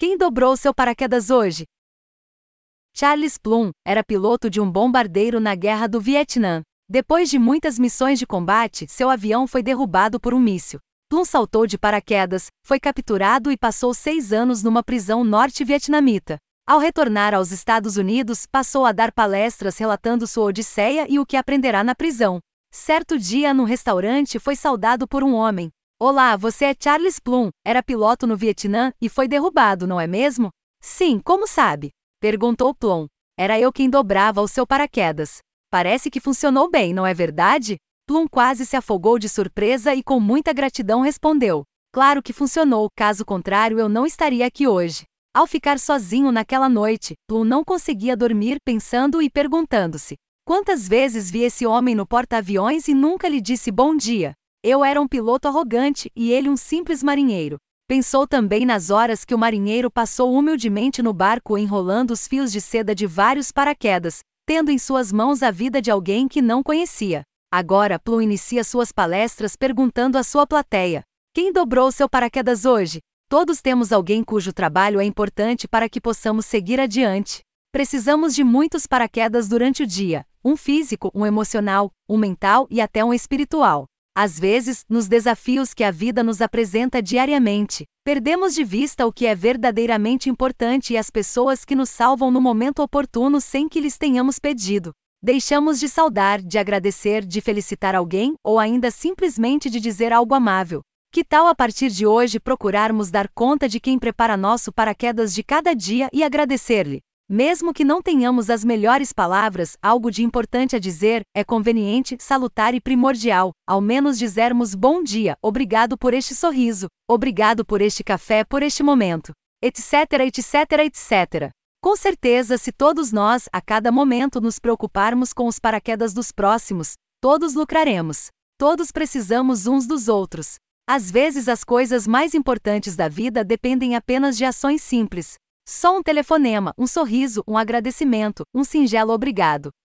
Quem dobrou seu paraquedas hoje? Charles Plum era piloto de um bombardeiro na Guerra do Vietnã. Depois de muitas missões de combate, seu avião foi derrubado por um míssil. Plum saltou de paraquedas, foi capturado e passou 6 anos numa prisão norte-vietnamita. Ao retornar aos Estados Unidos, passou a dar palestras relatando sua odisseia e o que aprenderá na prisão. Certo dia, num restaurante, foi saudado por um homem. Olá, você é Charles Plum, era piloto no Vietnã e foi derrubado, não é mesmo? Sim, como sabe? Perguntou Plum. Era eu quem dobrava o seu paraquedas. Parece que funcionou bem, não é verdade? Plum quase se afogou de surpresa e com muita gratidão respondeu. Claro que funcionou, caso contrário eu não estaria aqui hoje. Ao ficar sozinho naquela noite, Plum não conseguia dormir pensando e perguntando-se: quantas vezes vi esse homem no porta-aviões e nunca lhe disse bom dia? Eu era um piloto arrogante e ele um simples marinheiro. Pensou também nas horas que o marinheiro passou humildemente no barco enrolando os fios de seda de vários paraquedas, tendo em suas mãos a vida de alguém que não conhecia. Agora Plum inicia suas palestras perguntando à sua plateia: quem dobrou seu paraquedas hoje? Todos temos alguém cujo trabalho é importante para que possamos seguir adiante. Precisamos de muitos paraquedas durante o dia, um físico, um emocional, um mental e até um espiritual. Às vezes, nos desafios que a vida nos apresenta diariamente, perdemos de vista o que é verdadeiramente importante e as pessoas que nos salvam no momento oportuno sem que lhes tenhamos pedido. Deixamos de saudar, de agradecer, de felicitar alguém ou ainda simplesmente de dizer algo amável. Que tal a partir de hoje procurarmos dar conta de quem prepara nosso paraquedas de cada dia e agradecer-lhe? Mesmo que não tenhamos as melhores palavras, algo de importante a dizer, é conveniente, salutar e primordial, ao menos dizermos bom dia, obrigado por este sorriso, obrigado por este café, por este momento, etc, etc, etc. Com certeza, se todos nós, a cada momento, nos preocuparmos com os paraquedas dos próximos, todos lucraremos. Todos precisamos uns dos outros. Às vezes as coisas mais importantes da vida dependem apenas de ações simples. Só um telefonema, um sorriso, um agradecimento, um singelo obrigado.